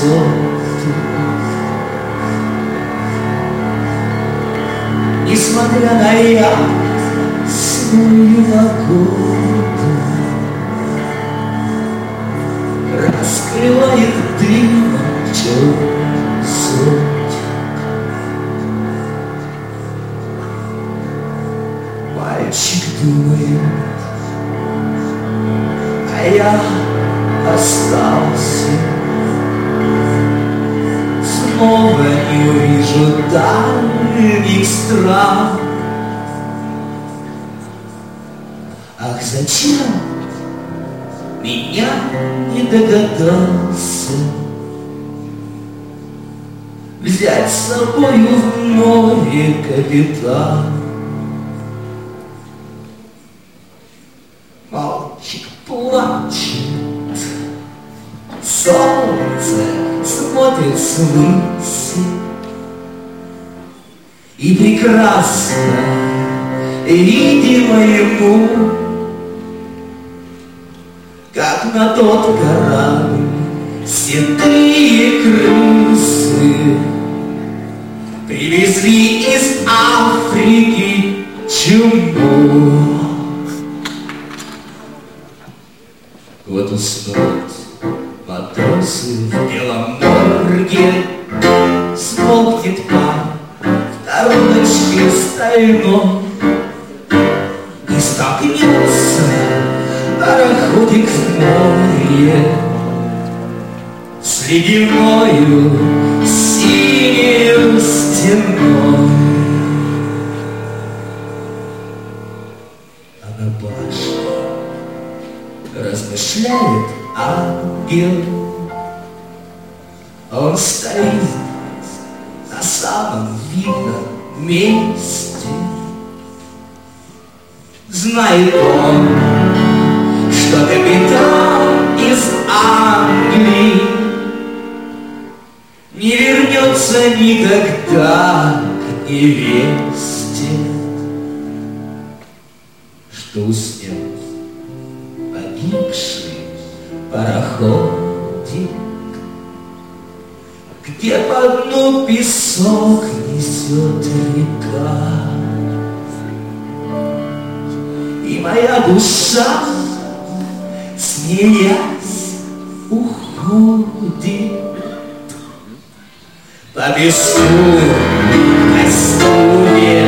высоты. Несмотря на ясную погоду, раскрывает дымом черный зонтик. Мальчик думает, а я остался. Снова не увижу дальних стран. Ах, зачем меня не догадался взять с собою в море, капитан? Мальчик плачет, солнце смотрит свыси, и прекрасно видимо ему, как на тот корабль седые крысы привезли из Африки чуму. Вот уснут матросы в белом морге, смолкнет пар в коробочке стальной, и столкнется пароходик в море с ледяною синею стеной. А на башне размышляет ангел. Он стоит на самом видном месте. Знает он, что капитан из Англии не вернется никогда к невесте, что уснет погибший пароходик, где по дну песок несет река. И моя душа, смеясь, уходит по песку, костюме